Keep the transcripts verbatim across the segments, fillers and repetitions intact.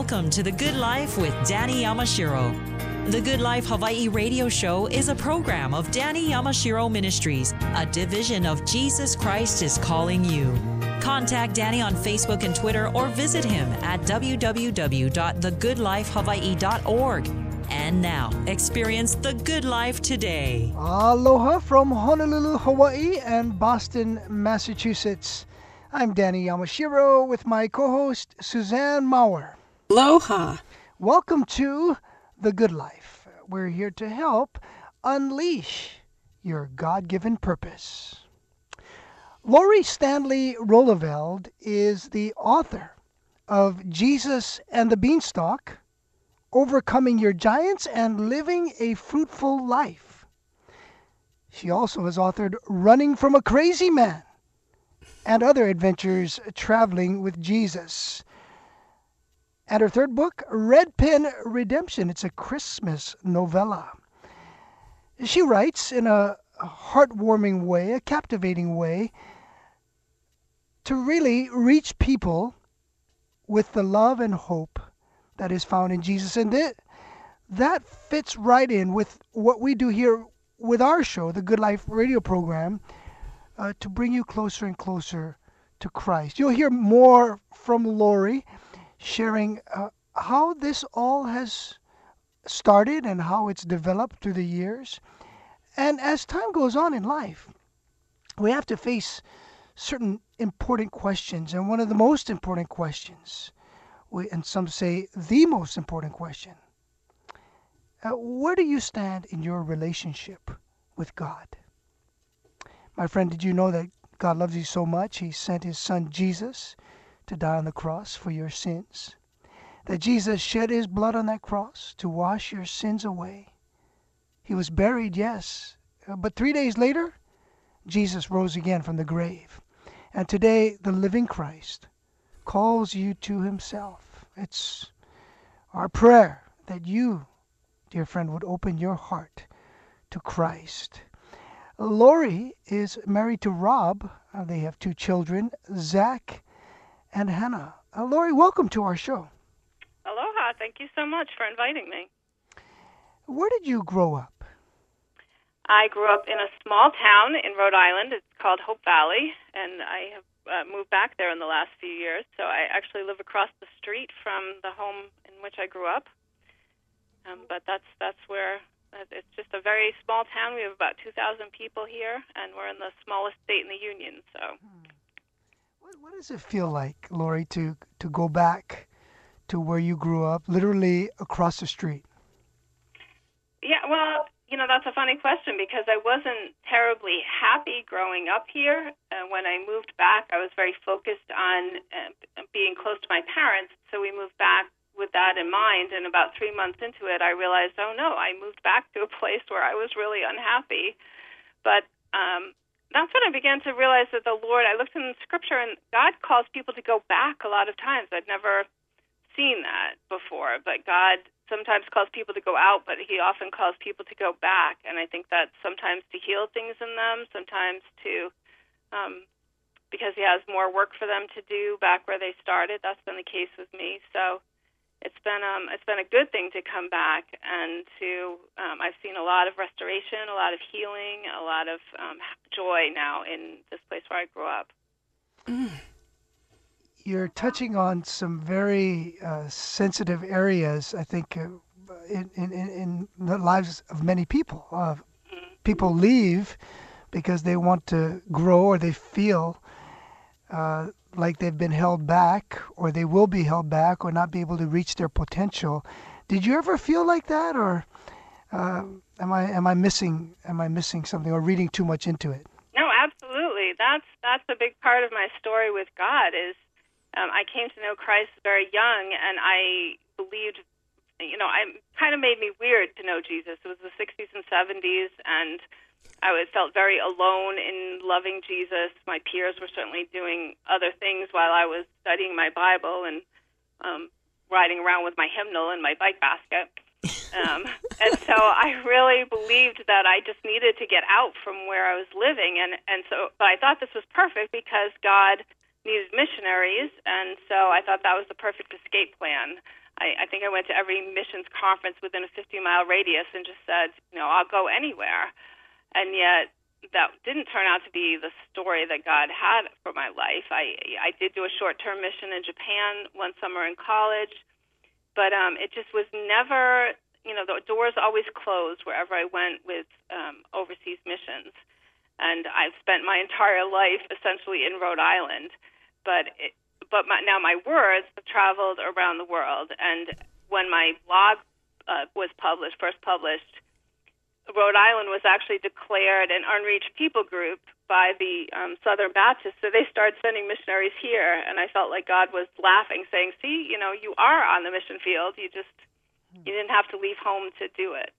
Welcome to The Good Life with Danny Yamashiro. The Good Life Hawaii radio show is a program of Danny Yamashiro Ministries, a division of Jesus Christ is Calling You. Contact Danny on Facebook and Twitter or visit him at w w w dot the good life hawaii dot org. And now, experience the good life today. Aloha from Honolulu, Hawaii and Boston, Massachusetts. I'm Danny Yamashiro with my co-host, Suzanne Maurer. Aloha. Welcome to The Good Life. We're here to help unleash your God-given purpose. Lori Stanley Roeleveld is the author of Jesus and the Beanstalk, Overcoming Your Giants and Living a Fruitful Life. She also has authored Running from a Crazy Man and other adventures traveling with Jesus. And her third book, Red Pen Redemption. It's a Christmas novella. She writes in a heartwarming way, a captivating way, to really reach people with the love and hope that is found in Jesus. And that, that fits right in with what we do here with our show, the Good Life radio program, uh, to bring you closer and closer to Christ. You'll hear more from Lori, sharing uh, how this all has started and how it's developed through the years. And as time goes on in life, we have to face certain important questions. And one of the most important questions, we, and some say the most important question, uh, where do you stand in your relationship with God? My friend, did you know that God loves you so much, He sent His Son Jesus to die on the cross for your sins? That Jesus shed His blood on that cross to wash your sins away. He was buried, yes, uh, but three days later, Jesus rose again from the grave. And today, the living Christ calls you to Himself. It's our prayer that you, dear friend, would open your heart to Christ. Lori is married to Rob. Uh, they have two children, Zach and Hannah. Uh, Lori, welcome to our show. Aloha. Thank you so much for inviting me. Where did you grow up? I grew up in a small town in Rhode Island. It's called Hope Valley, and I have uh, moved back there in the last few years. So I actually live across the street from the home in which I grew up. Um, but that's that's where... It's just a very small town. We have about two thousand people here, and we're in the smallest state in the Union. So, hmm. what, what does it feel like, Lori, to, to go back to where you grew up, literally across the street? Yeah, well, you know, that's a funny question because I wasn't terribly happy growing up here. Uh, when I moved back, I was very focused on uh, being close to my parents, so we moved back with that in mind, and about three months into it, I realized, oh no, I moved back to a place where I was really unhappy. But um, that's when I began to realize that the Lord, I looked in Scripture, and God calls people to go back a lot of times. I'd never seen that before, but God sometimes calls people to go out, but He often calls people to go back. And I think that's sometimes to heal things in them, sometimes to, um, because He has more work for them to do back where they started. That's been the case with me. So It's been um, it's been a good thing to come back and to um, I've seen a lot of restoration, a lot of healing, a lot of um, joy now in this place where I grew up. You're touching on some very uh, sensitive areas, I think, uh, in, in in the lives of many people. Uh, mm-hmm. People leave because they want to grow or they feel Uh, like they've been held back, or they will be held back, or not be able to reach their potential. Did you ever feel like that, or uh, am I am I missing am I missing something, or reading too much into it? No, absolutely. That's that's a big part of my story with God. Is um, I came to know Christ very young, and I believed, you know, I kind of made me weird to know Jesus. It was the sixties and seventies, and I was, felt very alone in loving Jesus. My peers were certainly doing other things while I was studying my Bible and um, riding around with my hymnal and my bike basket. Um, and so I really believed that I just needed to get out from where I was living. And, and so but I thought this was perfect because God needed missionaries, and so I thought that was the perfect escape plan. I, I think I went to every missions conference within a fifty-mile radius and just said, you know, I'll go anywhere. And yet that didn't turn out to be the story that God had for my life. I I did do a short-term mission in Japan one summer in college, but um, it just was never, you know, the doors always closed wherever I went with um, overseas missions. And I've spent my entire life essentially in Rhode Island, but it, but my, now my words have traveled around the world. And when my blog uh, was published, first published, Rhode Island was actually declared an unreached people group by the um, Southern Baptists, so they started sending missionaries here, and I felt like God was laughing, saying, see, you know, you are on the mission field, you just, you didn't have to leave home to do it.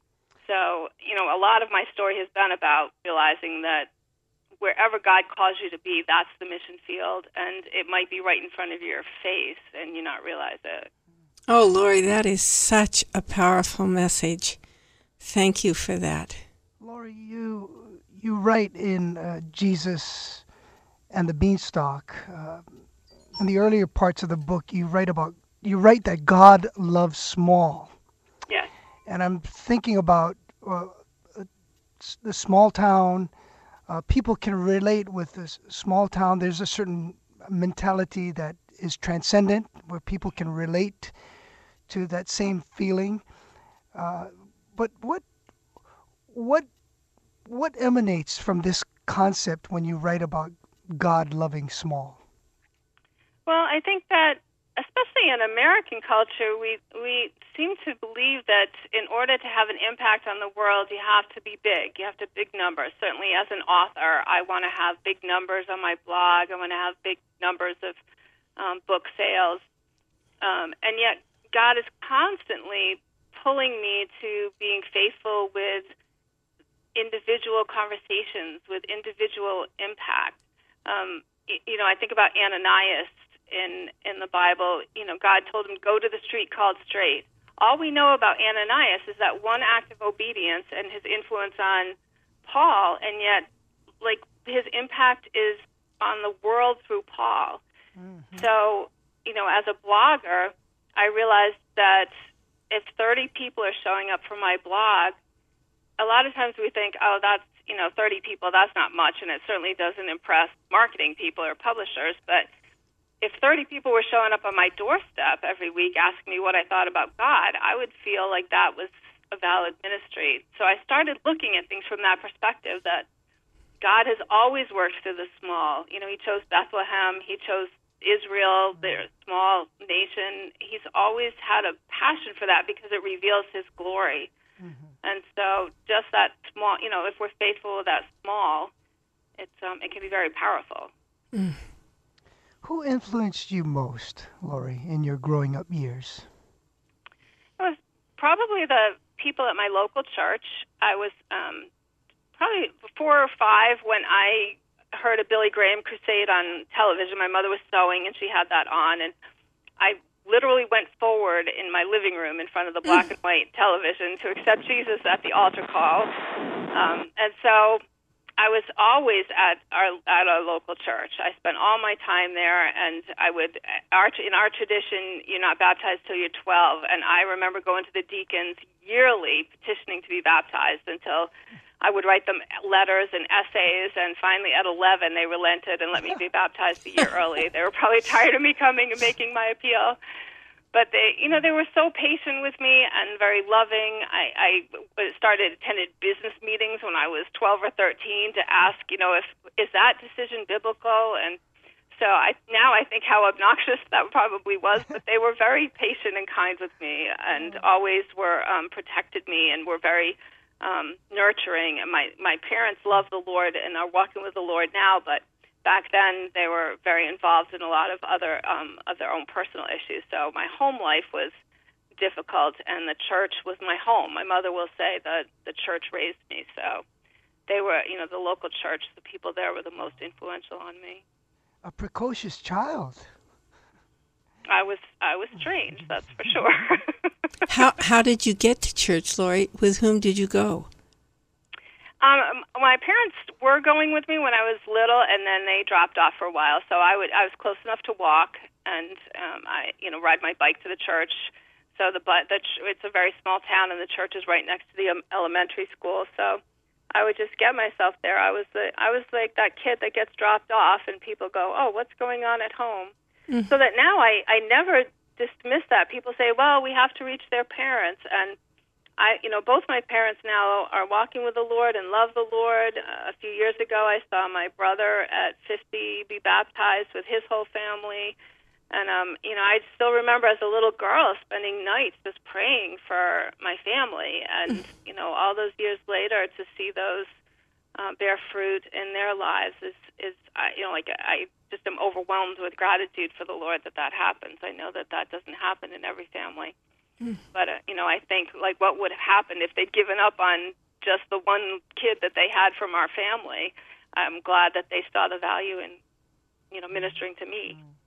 So, you know, a lot of my story has been about realizing that wherever God calls you to be, that's the mission field, and it might be right in front of your face, and you not realize it. Oh, Lori, that is such a powerful message. Thank you for that. Lori, you you write in uh, Jesus and the Beanstalk, uh, in the earlier parts of the book, you write about you write that God loves small. Yes. And I'm thinking about uh, the small town. Uh, people can relate with this small town. There's a certain mentality that is transcendent, where people can relate to that same feeling. Uh, but what what what emanates from this concept when you write about God loving small? Well, I think that especially in American culture, we we seem to believe that in order to have an impact on the world, you have to be big. You have to have big numbers. Certainly as an author, I want to have big numbers on my blog. I want to have big numbers of um, book sales. Um, and yet God is constantly pulling me to being faithful with individual conversations, with individual impact. Um, you know, I think about Ananias in in the Bible. You know, God told him, go to the street called Straight. All we know about Ananias is that one act of obedience and his influence on Paul, and yet, like, his impact is on the world through Paul. Mm-hmm. So, you know, as a blogger, I realized that if thirty people are showing up for my blog, a lot of times we think, oh, that's, you know, thirty people, that's not much, and it certainly doesn't impress marketing people or publishers. But if thirty people were showing up on my doorstep every week asking me what I thought about God, I would feel like that was a valid ministry. So I started looking at things from that perspective, that God has always worked through the small. You know, he chose Bethlehem, he chose Israel, their small nation. He's always had a passion for that because it reveals his glory. Mm-hmm. And so just that small, you know, if we're faithful with that small, it's um, it can be very powerful. Mm. Who influenced you most, Lori, in your growing up years? It was probably the people at my local church. I was um, probably four or five when I heard a Billy Graham crusade on television. My mother was sewing, and she had that on, and I literally went forward in my living room in front of the black and white television to accept Jesus at the altar call. Um, and so I was always at our at our local church. I spent all my time there, and I would our in our tradition, you're not baptized till you're twelve. And I remember going to the deacons yearly petitioning to be baptized until I would write them letters and essays, and finally at eleven they relented and let me be baptized a year early. They were probably tired of me coming and making my appeal. But they, you know, they were so patient with me and very loving. I, I started attended business meetings when I was twelve or thirteen to ask, you know, if is that decision biblical? And so I now I think how obnoxious that probably was, but they were very patient and kind with me, and always were um, protected me and were very um, nurturing. And my my parents love the Lord and are walking with the Lord now, but back then, they were very involved in a lot of other um, of their own personal issues. So my home life was difficult, and the church was my home. My mother will say that the church raised me. So they were, you know, the local church, the people there were the most influential on me. A precocious child. I was I was strange, that's for sure. how how did you get to church, Lori? With whom did you go? Um, my parents were going with me when I was little, and then they dropped off for a while. So I would I was close enough to walk, and um, I, you know, ride my bike to the church. So the but the ch- it's a very small town, and the church is right next to the um, elementary school. So I would just get myself there. I was the I was like that kid that gets dropped off, and people go, "Oh, what's going on at home?" Mm-hmm. So that now I I never dismiss that. People say, "Well, we have to reach their parents," and I, you know, both my parents now are walking with the Lord and love the Lord. Uh, a few years ago, I saw my brother at fifty be baptized with his whole family. And, um, you know, I still remember as a little girl spending nights just praying for my family. And, you know, all those years later to see those uh, bear fruit in their lives is, is I, you know, like I just am overwhelmed with gratitude for the Lord that that happens. I know that that doesn't happen in every family. Mm. But, uh, you know, I think, like, what would have happened if they'd given up on just the one kid that they had from our family? I'm glad that they saw the value in, you know, ministering to me. Mm.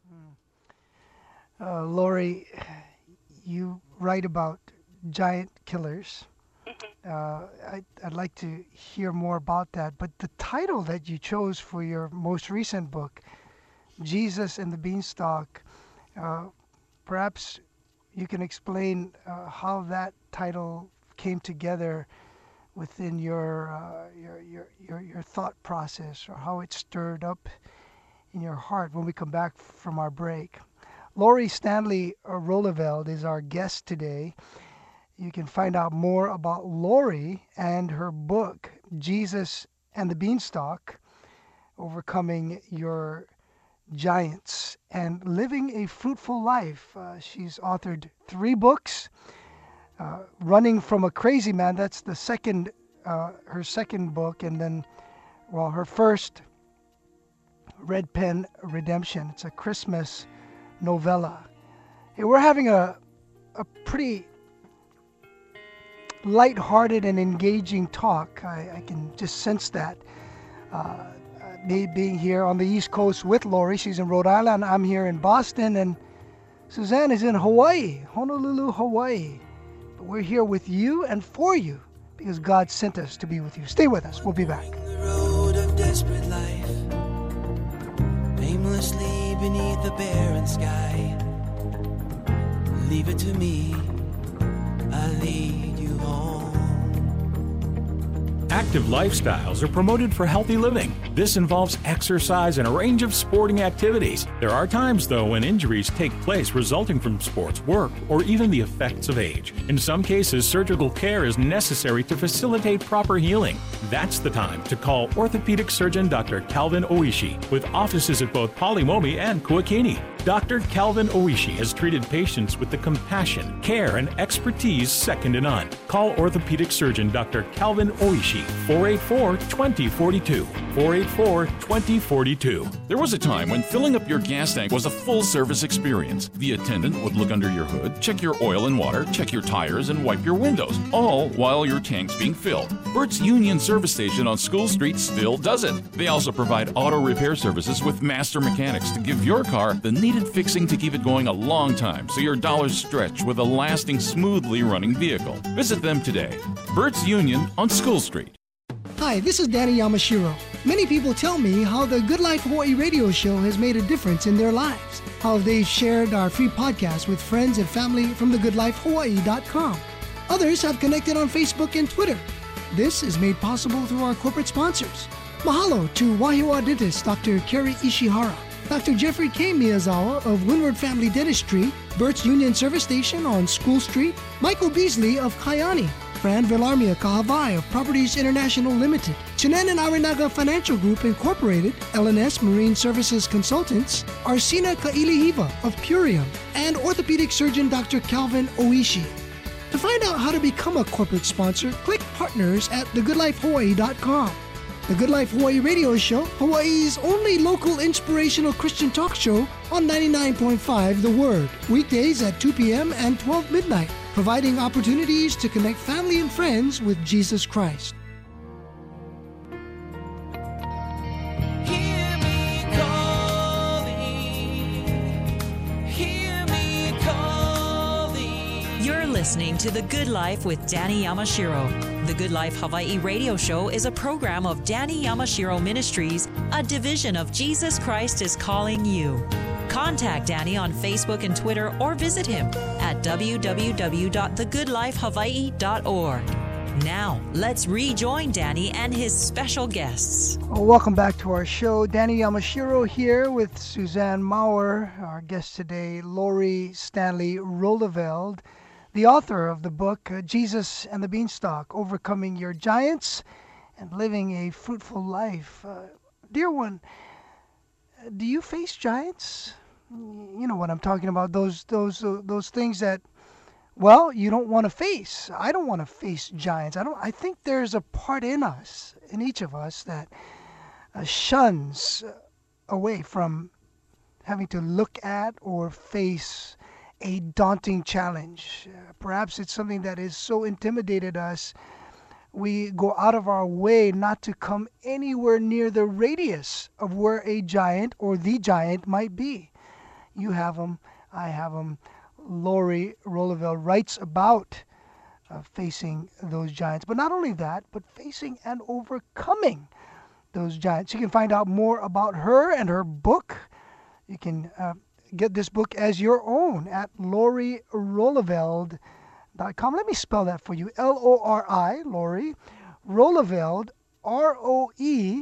Uh, Lori, you write about giant killers. Mm-hmm. Uh, I, I'd like to hear more about that. But the title that you chose for your most recent book, Jesus and the Beanstalk, uh, perhaps you can explain uh, how that title came together within your, uh, your your your your thought process, or how it stirred up in your heart when we come back from our break. Lori Stanley Roeleveld is our guest today. You can find out more about Lori and her book, Jesus and the Beanstalk, Overcoming Your Giants and Living a Fruitful Life. Uh, she's authored three books. Uh, Running from a Crazy Man, that's the second, uh, her second book. And then, well, her first, Red Pen Redemption. It's a Christmas novella. Hey, we're having a a pretty lighthearted and engaging talk. I, I can just sense that. Uh, me being here on the East Coast with Lori, she's in Rhode Island. I'm here in Boston, and Suzanne is in Hawaii, Honolulu, Hawaii. But we're here with you and for you because God sent us to be with you. Stay with us. We'll be back. The road of desperate life, aimlessly beneath the barren sky. Leave it to me, I'll lead you home. Active lifestyles are promoted for healthy living. This involves exercise and a range of sporting activities. There are times, though, when injuries take place resulting from sports, work, or even the effects of age. In some cases, surgical care is necessary to facilitate proper healing. That's the time to call orthopedic surgeon Doctor Calvin Oishi, with offices at both Polimomi and Kuakini. Doctor Calvin Oishi has treated patients with the compassion, care, and expertise second to none. Call orthopedic surgeon Doctor Calvin Oishi, four eight four, two zero four two, four eight four, two zero four two. There was a time when filling up your gas tank was a full-service experience. The attendant would look under your hood, check your oil and water, check your tires, and wipe your windows, all while your tank's being filled. Burt's Union Service Station on School Street still does it. They also provide auto repair services with master mechanics to give your car the needed fixing to keep it going a long time so your dollars stretch with a lasting, smoothly running vehicle. Visit them today. Burt's Union on School Street. Hi, this is Danny Yamashiro. Many people tell me how the Good Life Hawaii radio show has made a difference in their lives, how they've shared our free podcast with friends and family from the good life hawaii dot com. Others have connected on Facebook and Twitter. This is made possible through our corporate sponsors. Mahalo to Wahiawa dentist Doctor Kerry Ishihara, Doctor Jeffrey K. Miyazawa of Windward Family Dentistry, Burt's Union Service Station on School Street, Michael Beasley of Kaiani, Fran Villarmia Kahavai of Properties International Limited, Chinan and Arinaga Financial Group Incorporated, L N S Marine Services Consultants, Arsina Kailihiva of Purium, and orthopedic surgeon Doctor Calvin Oishi. To find out how to become a corporate sponsor, click Partners at the good life hawaii dot com. The Good Life Hawaii radio show, Hawaii's only local inspirational Christian talk show on ninety-nine point five The Word, weekdays at two p.m. and twelve midnight, providing opportunities to connect family and friends with Jesus Christ. Hear me calling, hear me calling. You're listening to The Good Life with Danny Yamashiro. The Good Life Hawaii radio show is a program of Danny Yamashiro Ministries, a division of Jesus Christ is Calling You. Contact Danny on Facebook and Twitter or visit him at w w w dot the good life hawaii dot org. Now, let's rejoin Danny and his special guests. Well, welcome back to our show. Danny Yamashiro here with Suzanne Maurer. Our guest today, Lori Stanley Roeleveld, the author of the book, uh, Jesus and the Beanstalk, Overcoming Your Giants and Living a Fruitful Life. Uh, dear one, do you face giants? You know what I'm talking about, those those uh, those things that, well, you don't want to face. I don't want to face giants. I don't. I think there's a part in us, in each of us, that uh, shuns away from having to look at or face a daunting challenge. Uh, perhaps it's something that has so intimidated us, we go out of our way not to come anywhere near the radius of where a giant or the giant might be. You have them, I have them. Lori Roeleveld writes about uh, facing those giants. But not only that, but facing and overcoming those giants. You can find out more about her and her book. You can uh, get this book as your own at lori roeleveld dot com. Let me spell that for you. L O R I, Lori, Roeleveld, R O E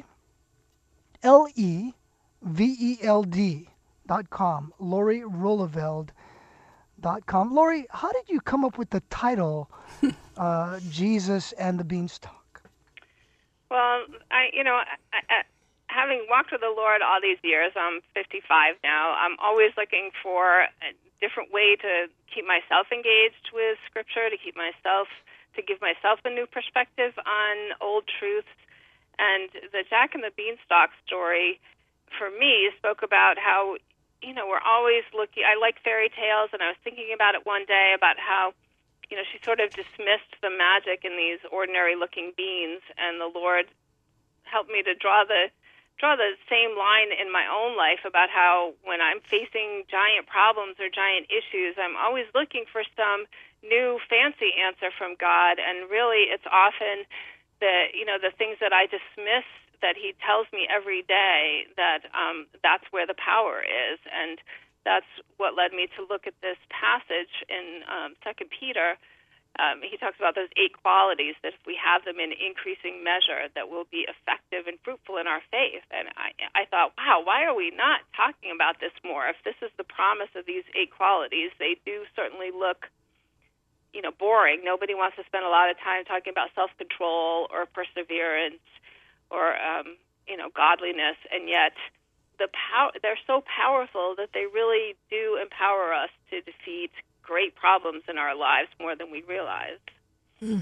L E V E L D dot com. Lori Roeleveld dot com. Lori, how did you come up with the title uh, Jesus and the Beanstalk? Well, I, you know, I, I, having walked with the Lord all these years, I'm fifty-five now, I'm always looking for a different way to keep myself engaged with Scripture, to keep myself, to give myself a new perspective on old truths. And the Jack and the Beanstalk story, for me, spoke about how, you know, we're always looking, I like fairy tales, and I was thinking about it one day about how, you know, she sort of dismissed the magic in these ordinary-looking beans, and the Lord helped me to draw the draw the same line in my own life about how when I'm facing giant problems or giant issues, I'm always looking for some new fancy answer from God, and really it's often the, you know, the things that I dismiss that he tells me every day, that um, that's where the power is. And that's what led me to look at this passage in um, Second Peter. Um, he talks about those eight qualities that if we have them in increasing measure, that we'll be effective and fruitful in our faith. And I, I thought, wow, why are we not talking about this more? If this is the promise of these eight qualities, they do certainly look, you know, boring. Nobody wants to spend a lot of time talking about self-control or perseverance or, um, you know, godliness, and yet the pow- they're so powerful that they really do empower us to defeat great problems in our lives more than we realize. Mm.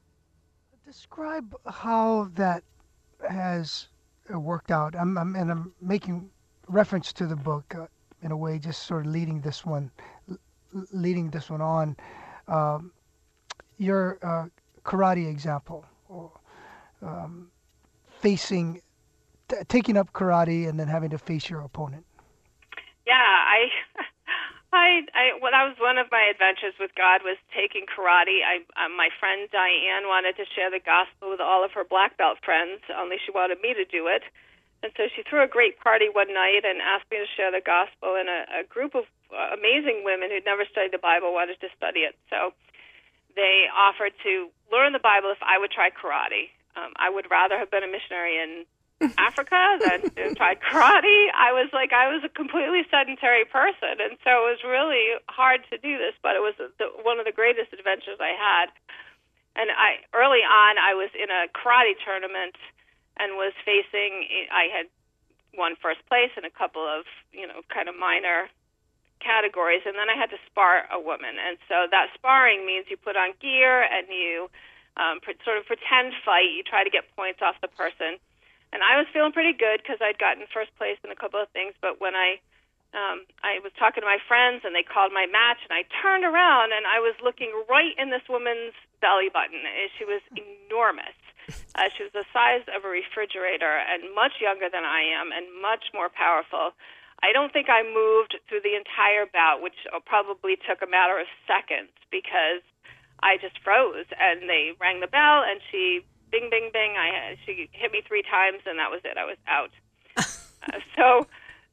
Describe how that has worked out. I'm, I'm and I'm making reference to the book uh, in a way, just sort of leading this one, leading this one on. Um, your uh, karate example, or um, facing, t- taking up karate and then having to face your opponent. Yeah, I. I, I, well, that was one of my adventures with God, was taking karate. I, um, my friend Diane wanted to share the gospel with all of her black belt friends, only she wanted me to do it. And so she threw a great party one night and asked me to share the gospel, and a, a group of uh, amazing women who'd never studied the Bible wanted to study it. So they offered to learn the Bible if I would try karate. Um, I would rather have been a missionary in Africa than to try karate. I was like, I was a completely sedentary person, and so it was really hard to do this, but it was the, one of the greatest adventures I had. And I early on, I was in a karate tournament and was facing, I had won first place in a couple of, you know, kind of minor categories, and then I had to spar a woman. And so that sparring means you put on gear and you um, sort of pretend fight. You try to get points off the person. And I was feeling pretty good because I'd gotten first place in a couple of things. But when I um, I was talking to my friends and they called my match, and I turned around and I was looking right in this woman's belly button. She was enormous. Uh, she was the size of a refrigerator and much younger than I am and much more powerful. I don't think I moved through the entire bout, which probably took a matter of seconds, because I just froze. And they rang the bell, and she... Bing, bing, bing. I she hit me three times, and that was it. I was out. uh, so,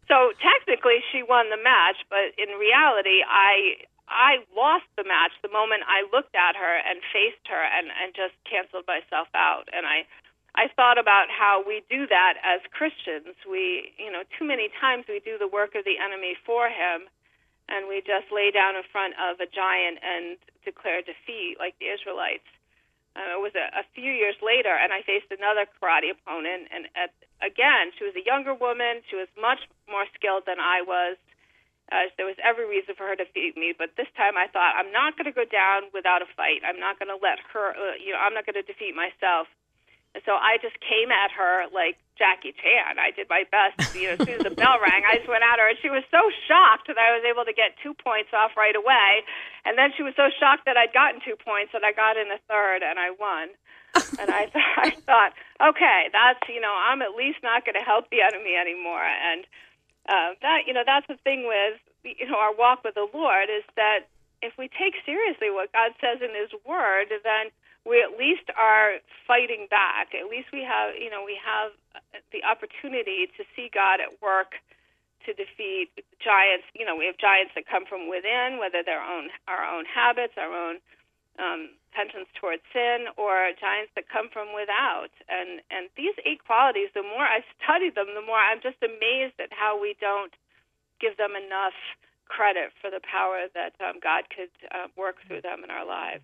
So technically she won the match, but in reality, I I lost the match the moment I looked at her and faced her and, and just canceled myself out. And I I thought about how we do that as Christians. We, you know, too many times we do the work of the enemy for him, and we just lay down in front of a giant and declare defeat like the Israelites. Uh, it was a, a few years later, and I faced another karate opponent, and at, again, she was a younger woman. She was much more skilled than I was. Uh, there was every reason for her to defeat me, but this time I thought, I'm not going to go down without a fight. I'm not going to let her, uh, you know, I'm not going to defeat myself. And so I just came at her like Jackie Chan. I did my best. You know, as soon as the bell rang, I just went at her, and she was so shocked that I was able to get two points off right away. And then she was so shocked that I'd gotten two points that I got in a third, and I won. And I, th- I thought, okay, that's, you know, I'm at least not going to help the enemy anymore. And uh, that, you know, that's the thing with, you know, our walk with the Lord is that if we take seriously what God says in His Word, then we at least are fighting back. At least we have, you know, we have the opportunity to see God at work to defeat giants. You know, we have giants that come from within, whether they're own, our own habits, our own um, penchants towards sin, or giants that come from without. And and these eight qualities, the more I study them, the more I'm just amazed at how we don't give them enough credit for the power that um, God could uh, work through them in our lives.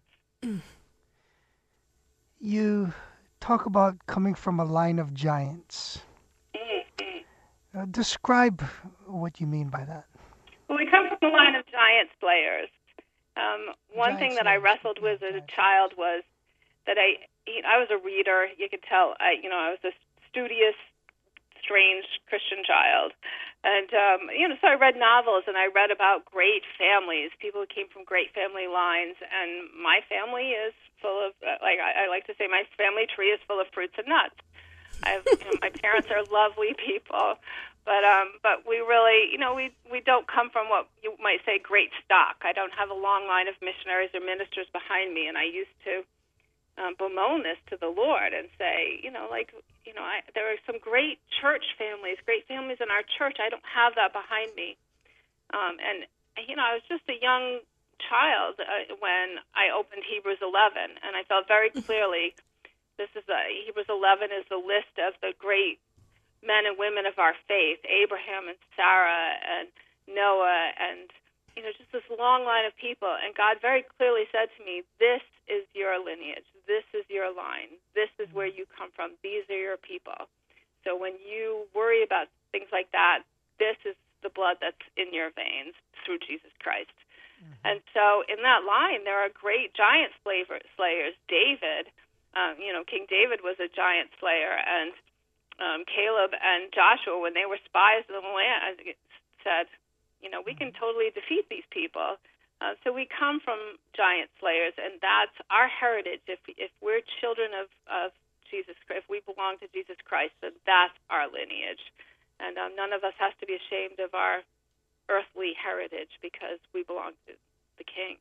You talk about coming from a line of giants. Mm-hmm. Uh, describe what you mean by that. Well, we come from a line of giant slayers. Um, one Giant thing that I slayers. wrestled with as a child was that I, you know, I was a reader. You could tell, I, you know, I was a studious, strange Christian child. And, um, you know, so I read novels, and I read about great families, people who came from great family lines. And my family is full of, uh, like I, I like to say, my family tree is full of fruits and nuts. I've, you know, my parents are lovely people. But um, but we really, you know, we, we don't come from what you might say great stock. I don't have a long line of missionaries or ministers behind me, and I used to um, bemoan this to the Lord and say, you know, like, you know, I, there are some great church families, great families in our church. I don't have that behind me. Um, and, you know, I was just a young child uh, when I opened Hebrews eleven, and I felt very clearly this is a, Hebrews eleven is the list of the great men and women of our faith, Abraham and Sarah and Noah, and, you know, just this long line of people. And God very clearly said to me, this is your lineage. This is your line. This is where you come from. These are your people. So when you worry about things like that, this is the blood that's in your veins through Jesus Christ. Mm-hmm. And so in that line, there are great giant slayers. David, um, you know, King David was a giant slayer, and Um, Caleb and Joshua, when they were spies in the land, said, you know, we can totally defeat these people. Uh, so we come from giant slayers, and that's our heritage. If if we're children of, of Jesus Christ, if we belong to Jesus Christ, then that's our lineage. And um, none of us has to be ashamed of our earthly heritage because we belong to the King.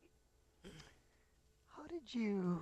How did you...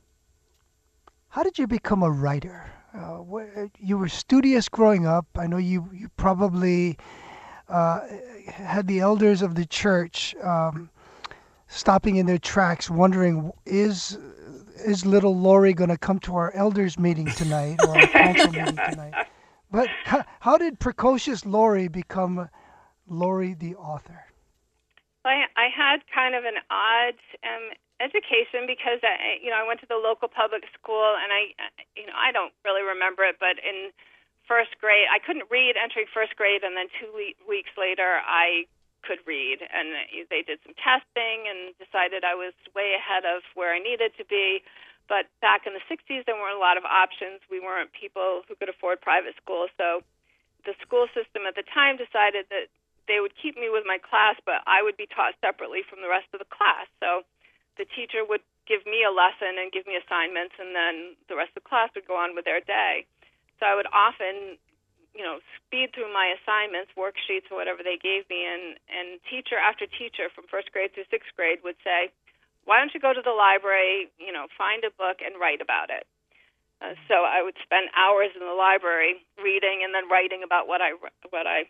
How did you become a writer? Uh, you were studious growing up. I know you, you probably uh, had the elders of the church um, stopping in their tracks wondering, is is little Lori going to come to our elders meeting tonight or our council meeting tonight? But how, how did precocious Lori become Lori the author? I, I had kind of an odd um, education because I, you know, I went to the local public school, and I, you know, I don't really remember it, but in first grade, I couldn't read entering first grade, and then two le- weeks later, I could read, and they did some testing and decided I was way ahead of where I needed to be. But back in the sixties, there weren't a lot of options. We weren't people who could afford private school, so the school system at the time decided that they would keep me with my class, but I would be taught separately from the rest of the class. So the teacher would give me a lesson and give me assignments, and then the rest of the class would go on with their day. So I would often, you know, speed through my assignments, worksheets, or whatever they gave me, and, and teacher after teacher from first grade through sixth grade would say, why don't you go to the library, you know, find a book and write about it. Uh, so I would spend hours in the library reading and then writing about what I what I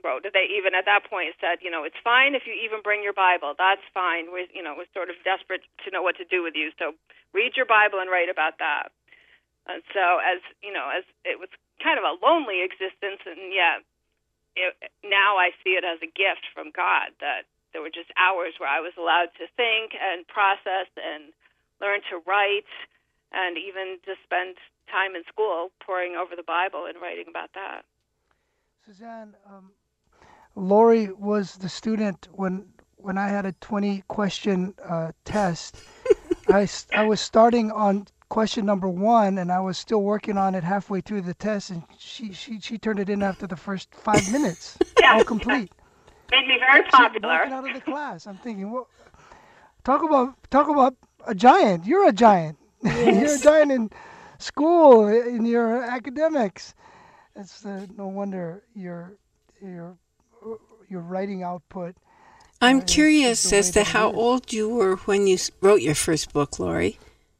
wrote. They even at that point said, you know, it's fine if you even bring your Bible. That's fine. We're, you know, we're sort of desperate to know what to do with you. So read your Bible and write about that. And so as, you know, as it was kind of a lonely existence, and yet it, now I see it as a gift from God, that there were just hours where I was allowed to think and process and learn to write, and even to spend time in school poring over the Bible and writing about that. Suzanne, um, Lori was the student when when I had a twenty question uh, test. I, I was starting on question number one, and I was still working on it halfway through the test, and she she, she turned it in after the first five minutes, yeah, all complete. Yeah. Made me very popular. Walking out of the class, I'm thinking, well, talk about talk about a giant. You're a giant. Yes. You're a giant in school, in your academics. It's uh, no wonder your your your writing output. I'm uh, curious is, is as to how old you were when you wrote your first book, Lori.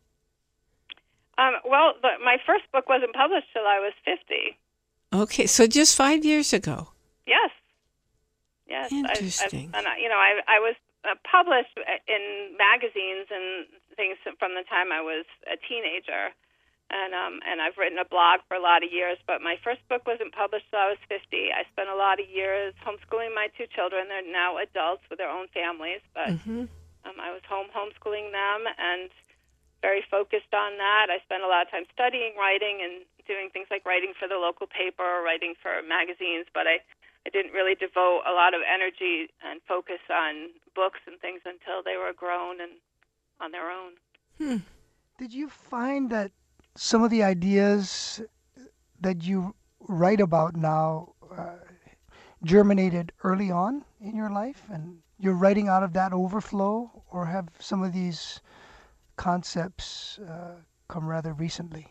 Um, well, the, my first book wasn't published till I was fifty. Okay, so just five years ago. Yes. Yes. Interesting. I, I, and I, you know, I I was uh, published in magazines and things from the time I was a teenager. And um, and I've written a blog for a lot of years, but my first book wasn't published till I was fifty. I spent a lot of years homeschooling my two children. They're now adults with their own families, but mm-hmm. um, I was home homeschooling them and very focused on that. I spent a lot of time studying writing and doing things like writing for the local paper or writing for magazines, but I, I didn't really devote a lot of energy and focus on books and things until they were grown and on their own. Hmm. Did you find that some of the ideas that you write about now uh, germinated early on in your life, and you're writing out of that overflow, or have some of these concepts uh, come rather recently?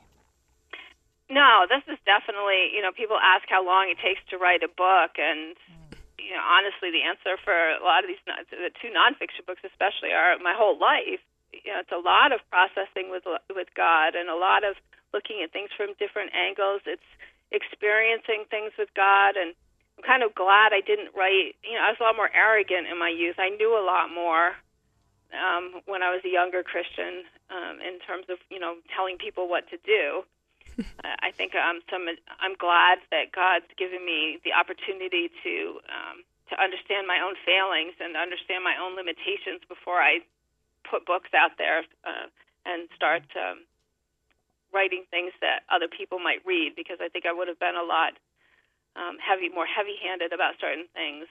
No, this is definitely, you know, people ask how long it takes to write a book, and, you know, honestly, the answer for a lot of these, the two nonfiction books especially, are my whole life. You know, it's a lot of processing with with God, and a lot of looking at things from different angles. It's experiencing things with God, and I'm kind of glad I didn't write. You know, I was a lot more arrogant in my youth. I knew a lot more um, when I was a younger Christian um, in terms of, you know, telling people what to do. uh, I think um, some. I'm glad that God's given me the opportunity to um, to understand my own failings and understand my own limitations before I put books out there uh, and start um, writing things that other people might read, because I think I would have been a lot um, heavy, more heavy-handed about certain things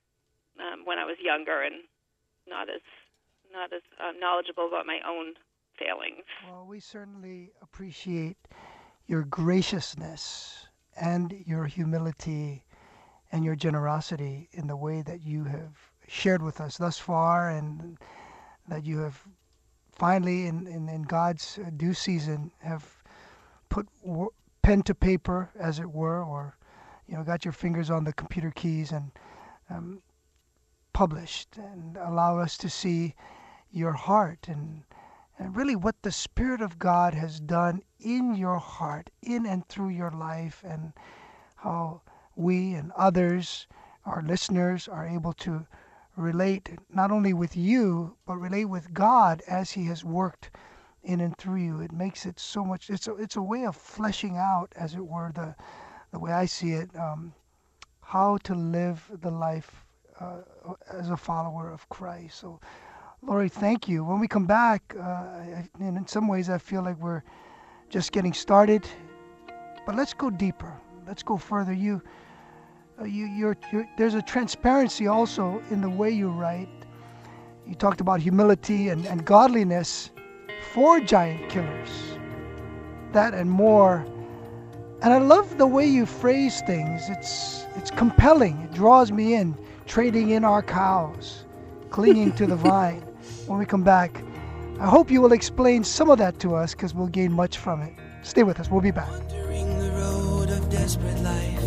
um, when I was younger and not as not as uh, knowledgeable about my own failings. Well, we certainly appreciate your graciousness and your humility and your generosity in the way that you have shared with us thus far, and that you have finally, in, in, in God's due season, have put w- pen to paper, as it were, or, you know, got your fingers on the computer keys and um, published, and allow us to see your heart and and really what the Spirit of God has done in your heart, in and through your life, and how we and others, our listeners, are able to relate not only with you, but relate with God as He has worked in and through you. It makes it so much, it's a, it's a way of fleshing out, as it were, the, the way I see it, um, how to live the life uh, as a follower of Christ. So, Lori, thank you. When we come back, uh, and in some ways I feel like we're just getting started, but let's go deeper. Let's go further. You Uh, you, you're, you're, there's a transparency also in the way you write. You talked about humility and, and godliness for giant killers. That and more. And I love the way you phrase things. It's it's compelling. It draws me in. Trading in our cows, clinging to the vine. When we come back, I hope you will explain some of that to us, because we'll gain much from it. Stay with us. We'll be back. Wandering the road of desperate life,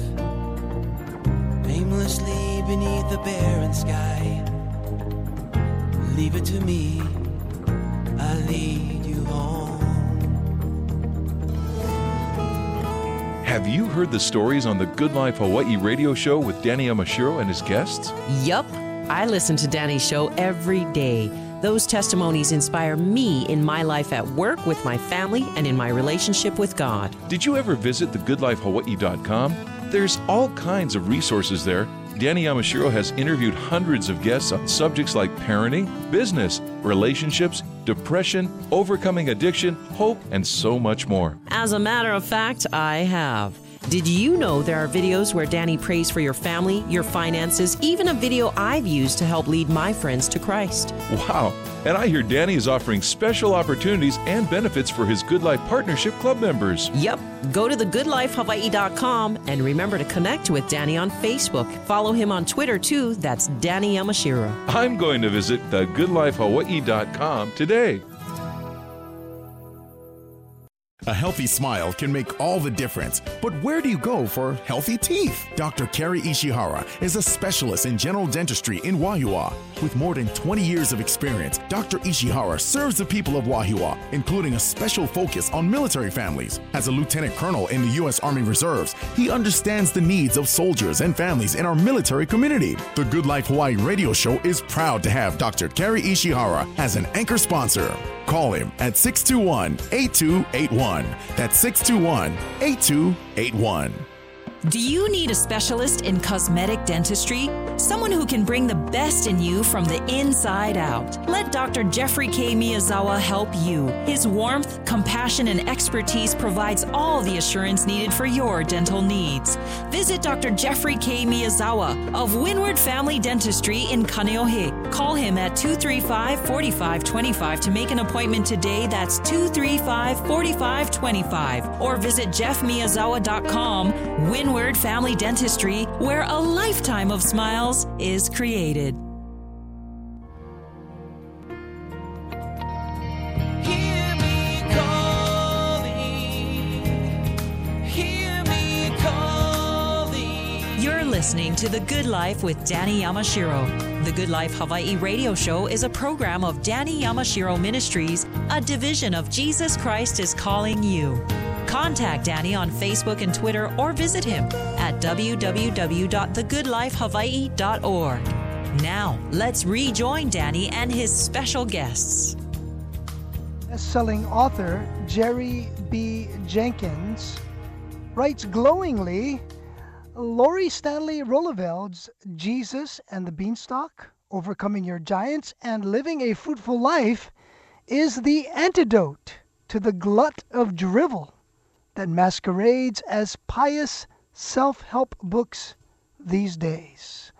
aimlessly beneath the barren sky. Leave it to me, I'll lead you home. Have you heard the stories on the Good Life Hawaii radio show with Danny Yamashiro and his guests? Yup. I listen to Danny's show every day. Those testimonies inspire me in my life at work, with my family, and in my relationship with God. Did you ever visit the good life hawaii dot com? There's all kinds of resources there. Danny Yamashiro has interviewed hundreds of guests on subjects like parenting, business, relationships, depression, overcoming addiction, hope, and so much more. As a matter of fact, I have. Did you know there are videos where Danny prays for your family, your finances, even a video I've used to help lead my friends to Christ? Wow. And I hear Danny is offering special opportunities and benefits for his Good Life Partnership Club members. Yep. Go to the good life hawaii dot com and remember to connect with Danny on Facebook. Follow him on Twitter too. That's Danny Yamashiro. I'm going to visit the good life hawaii dot com today. A healthy smile can make all the difference. But where do you go for healthy teeth? Doctor Kerry Ishihara is a specialist in general dentistry in Wahiawa. With more than twenty years of experience, Doctor Ishihara serves the people of Wahiawa, including a special focus on military families. As a lieutenant colonel in the U S Army Reserves, he understands the needs of soldiers and families in our military community. The Good Life Hawaii radio show is proud to have Doctor Kerry Ishihara as an anchor sponsor. Call him at six two one, eight two eight one. That's six two one, eight two eight one. Do you need a specialist in cosmetic dentistry? Someone who can bring the best in you from the inside out. Let Doctor Jeffrey K. Miyazawa help you. His warmth, compassion, and expertise provides all the assurance needed for your dental needs. Visit Doctor Jeffrey K. Miyazawa of Windward Family Dentistry in Kaneohe. Call him at two three five, four five two five to make an appointment today. That's two three five, four five two five. Or visit jeff miyazawa dot com. Windward Family Dentistry, where a lifetime of smiles is created. Hear me calling, hear me calling. You're listening to The Good Life with Danny Yamashiro. The Good Life Hawaii radio show is a program of Danny Yamashiro Ministries, a division of Jesus Christ is Calling You. Contact Danny on Facebook and Twitter or visit him at w w w dot the good life hawaii dot org. Now, let's rejoin Danny and his special guests. Best-selling author Jerry B. Jenkins writes glowingly, Lori Stanley Roloveld's Jesus and the Beanstalk, Overcoming Your Giants and Living a Fruitful Life is the antidote to the glut of drivel that masquerades as pious self-help books these days.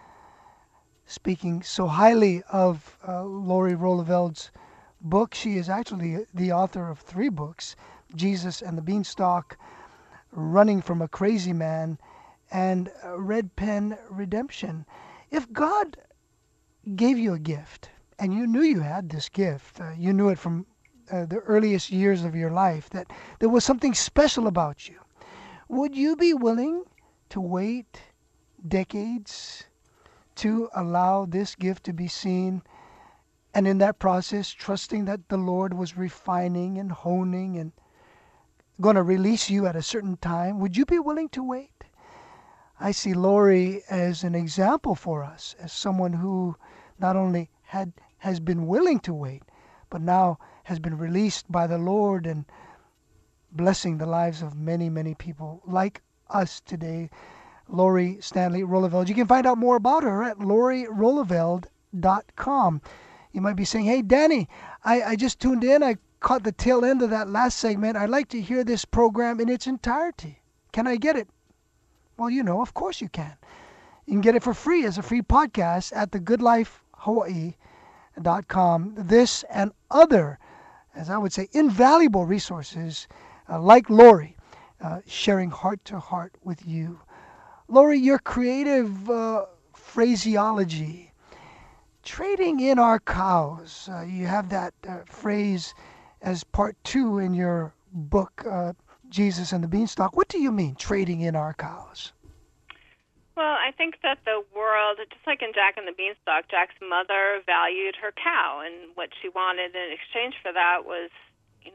Speaking so highly of uh, Lori Roloveld's book, she is actually the author of three books, Jesus and the Beanstalk, Running from a Crazy Man, and Red Pen Redemption. If God gave you a gift, and you knew you had this gift, uh, you knew it from uh, the earliest years of your life, that there was something special about you, would you be willing to wait decades to allow this gift to be seen, and in that process trusting that the Lord was refining and honing and going to release you at a certain time? Would you be willing to wait? I see Lori as an example for us, as someone who not only had has been willing to wait, but now has been released by the Lord and blessing the lives of many, many people like us today. Lori Stanley Roloveld. You can find out more about her at lori roloveld dot com. You might be saying, hey, Danny, I, I just tuned in. I caught the tail end of that last segment. I'd like to hear this program in its entirety. Can I get it? Well, you know, of course you can. You can get it for free as a free podcast at the good life hawaii dot com. This and other, as I would say, invaluable resources uh, like Lori, uh, sharing heart to heart with you. Lori, your creative uh, phraseology, trading in our cows. Uh, you have that uh, phrase as part two in your book, uh, Jesus and the Beanstalk. What do you mean, trading in our cows? Well, I think that the world, just like in Jack and the Beanstalk, Jack's mother valued her cow, and what she wanted in exchange for that was, you know,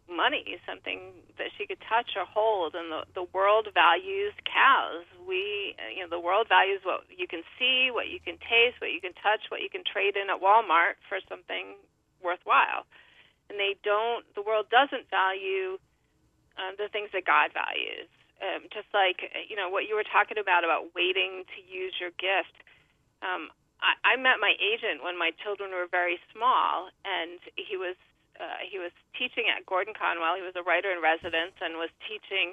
money, something that she could touch or hold. And the, the world values cows. We, you know, the world values what you can see, what you can taste, what you can touch, what you can trade in at Walmart for something worthwhile. And they don't, the world doesn't value uh, the things that God values. Um, just like, you know, what you were talking about, about waiting to use your gift. Um, I, I met my agent when my children were very small, and he was uh, he was teaching at Gordon Conwell. He was a writer in residence and was teaching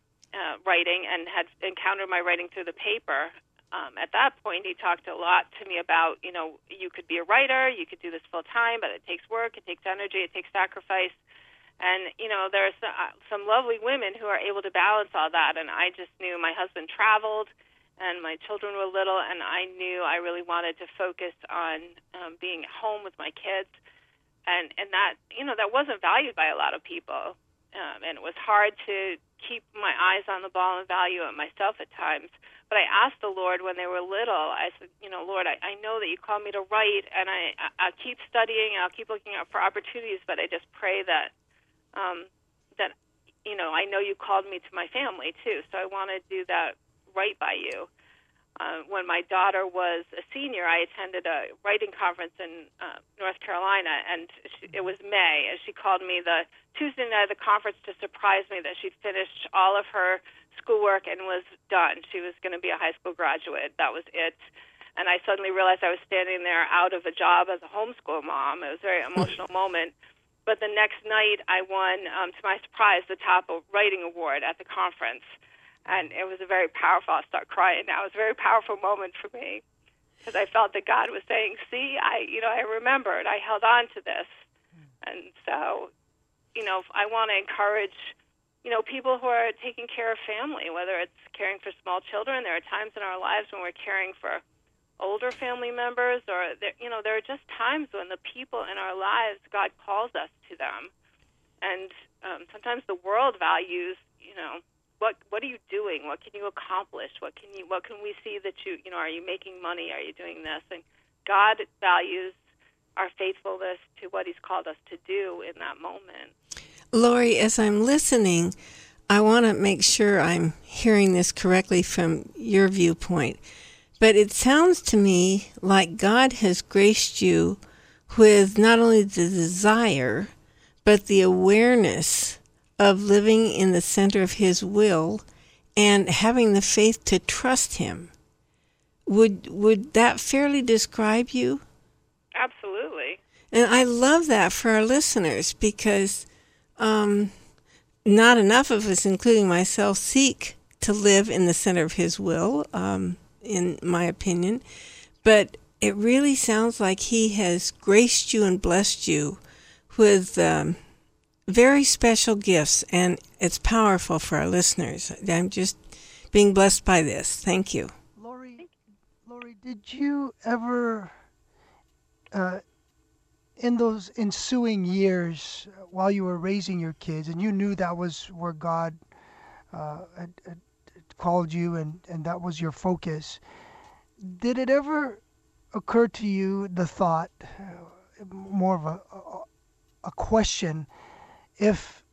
uh, writing and had encountered my writing through the paper. Um, at that point, he talked a lot to me about, you know, you could be a writer, you could do this full time, but it takes work, it takes energy, it takes sacrifice. And, you know, there's uh, some lovely women who are able to balance all that. And I just knew my husband traveled and my children were little, and I knew I really wanted to focus on um, being at home with my kids. And, and that, you know, that wasn't valued by a lot of people. Um, and it was hard to keep my eyes on the ball and value it myself at times. But I asked the Lord when they were little, I said, you know, Lord, I, I know that you called me to write, and I, I, I'll keep studying, I'll keep looking out for opportunities, but I just pray that Um, that, you know, I know you called me to my family, too, so I want to do that right by you. Uh, when my daughter was a senior, I attended a writing conference in uh, North Carolina, and she, it was May, and she called me the Tuesday night of the conference to surprise me that she'd finished all of her schoolwork and was done. She was going to be a high school graduate. That was it. And I suddenly realized I was standing there out of a job as a homeschool mom. It was a very emotional moment. But the next night, I won, um, to my surprise, the top writing award at the conference. And it was a very powerful, I'll start crying now. It was a very powerful moment for me because I felt that God was saying, see, I, you know, I remembered, I held on to this. And so, you know, I want to encourage, you know, people who are taking care of family, whether it's caring for small children. There are times in our lives when we're caring for older family members, or, there, you know, there are just times when the people in our lives, God calls us to them. And um, sometimes the world values, you know, what what are you doing? What can you accomplish? What can you what can we see that you, you know, are you making money? Are you doing this? And God values our faithfulness to what he's called us to do in that moment. Lori, as I'm listening, I want to make sure I'm hearing this correctly from your viewpoint. But it sounds to me like God has graced you with not only the desire, but the awareness of living in the center of his will and having the faith to trust him. Would would that fairly describe you? Absolutely. And I love that for our listeners because um, not enough of us, including myself, seek to live in the center of his will. Um in my opinion, but it really sounds like he has graced you and blessed you with um, very special gifts, and it's powerful for our listeners. I'm just being blessed by this. Thank you. Lori, Lori, did you ever, uh, in those ensuing years, while you were raising your kids, and you knew that was where God uh, had, had called you and, and that was your focus, did it ever occur to you the thought, uh, more of a, a, a question, if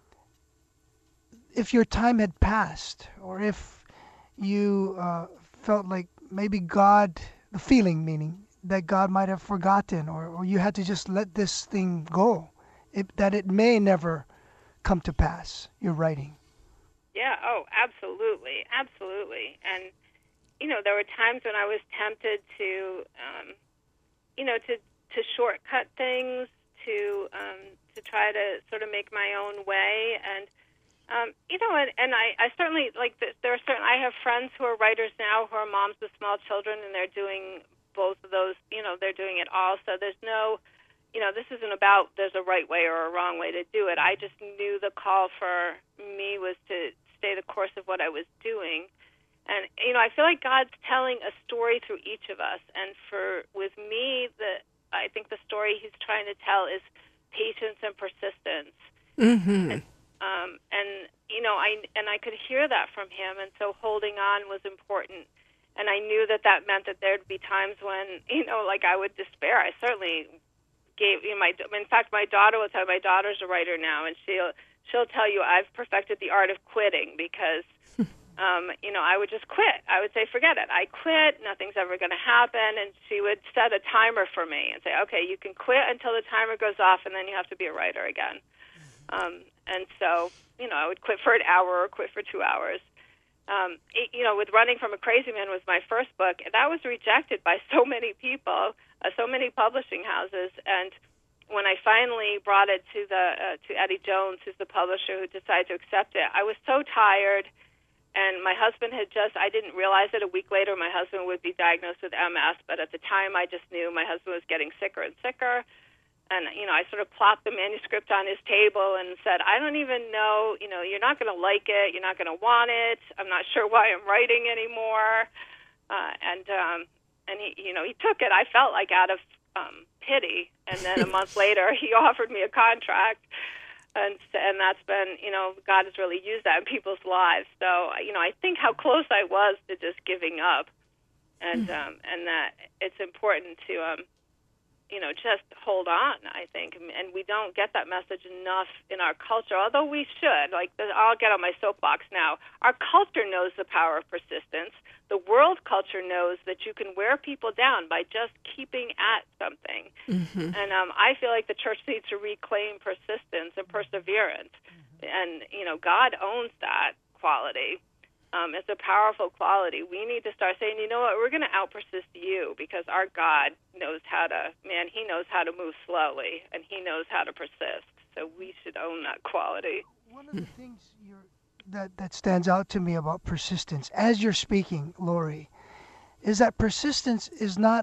if your time had passed, or if you uh, felt like maybe God, the feeling meaning, that God might have forgotten, or, or you had to just let this thing go, it, that it may never come to pass, your writing? Yeah, oh, absolutely, absolutely. And, you know, there were times when I was tempted to, um, you know, to, to shortcut things, to um, to try to sort of make my own way. And, um, you know, and, and I, I certainly, like, there are certain, I have friends who are writers now who are moms with small children, and they're doing both of those, you know, they're doing it all. So there's no, you know, this isn't about there's a right way or a wrong way to do it. I just knew the call for me was to stay the course of what I was doing. And, you know, I feel like God's telling a story through each of us. And for, with me, the, I think the story he's trying to tell is patience and persistence. Mm-hmm. And, um, and, you know, I, and I could hear that from him. And so holding on was important. And I knew that that meant that there'd be times when, you know, like I would despair. I certainly gave you know, my. In fact, my daughter will tell you. My daughter's a writer now, and she'll she'll tell you I've perfected the art of quitting because, um, you know, I would just quit. I would say, forget it. I quit. Nothing's ever going to happen. And she would set a timer for me and say, okay, you can quit until the timer goes off, and then you have to be a writer again. Um, and so, you know, I would quit for an hour or quit for two hours. Um, it, you know, with Running from a Crazy Man was my first book, and that was rejected by so many people, uh, so many publishing houses. And when I finally brought it to the uh, to Eddie Jones, who's the publisher, who decided to accept it, I was so tired. And my husband had just, I didn't realize it, a week later my husband would be diagnosed with M S, but at the time I just knew my husband was getting sicker and sicker. And, you know, I sort of plopped the manuscript on his table and said, I don't even know, you know, you're not going to like it. You're not going to want it. I'm not sure why I'm writing anymore. Uh, and, um, and he, you know, he took it, I felt like, out of um, pity. And then a month later, he offered me a contract. And, and that's been, you know, God has really used that in people's lives. So, you know, I think how close I was to just giving up. And, um, and that it's important to, um, you know, just hold on, I think. And we don't get that message enough in our culture, although we should. Like, I'll get on my soapbox now. Our culture knows the power of persistence. The world culture knows that you can wear people down by just keeping at something. Mm-hmm. And um, I feel like the church needs to reclaim persistence and perseverance. Mm-hmm. And, you know, God owns that quality. Um, it's a powerful quality. We need to start saying, you know what, we're going to out-persist you because our God knows how to, man, he knows how to move slowly, and he knows how to persist. So we should own that quality. One of the things you're, that, that stands out to me about persistence, as you're speaking, Lori, is that persistence is not,